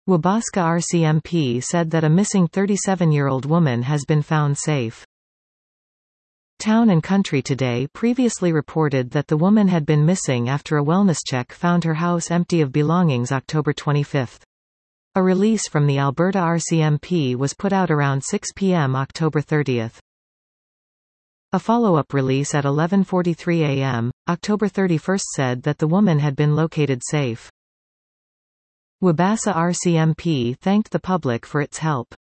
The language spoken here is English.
Wabasca RCMP said that a missing 37-year-old woman has been found safe. Town and Country Today previously reported that the woman had been missing after a wellness check found her house empty of belongings October 25. A release from the Alberta RCMP was put out around 6 p.m. October 30. A follow-up release at 11:43 a.m., October 31 said that the woman had been located safe. Wabasca RCMP thanked the public for its help.